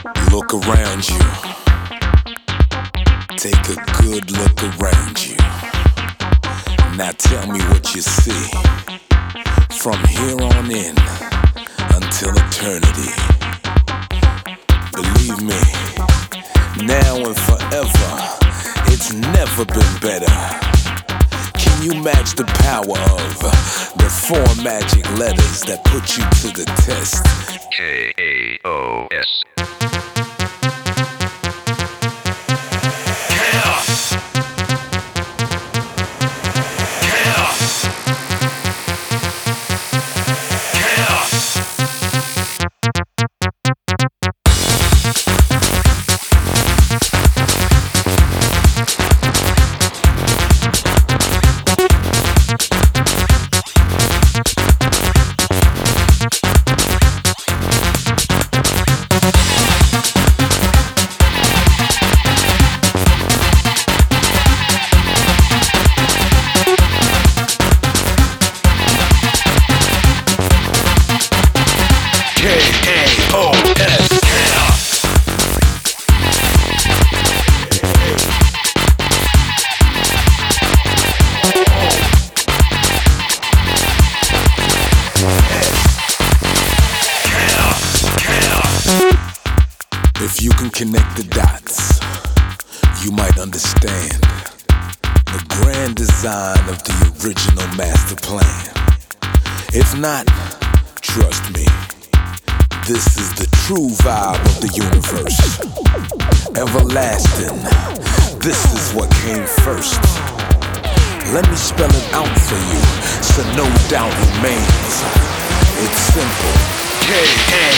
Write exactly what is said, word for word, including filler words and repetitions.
Look around you. Take a good look around you. Now tell me what you see. From here on in until eternity. Believe me, now and forever, it's never been better. Can you match the power of the four magic letters that put you to the test? K A O S. Chaos. Chaos. Chaos. K A O S. If you can connect the dots, you might understand the grand design of the original master plan. If not, trust me, this is the true vibe of the universe. Everlasting, this is what came first. Let me spell it out for you, so no doubt remains. It's simple. K A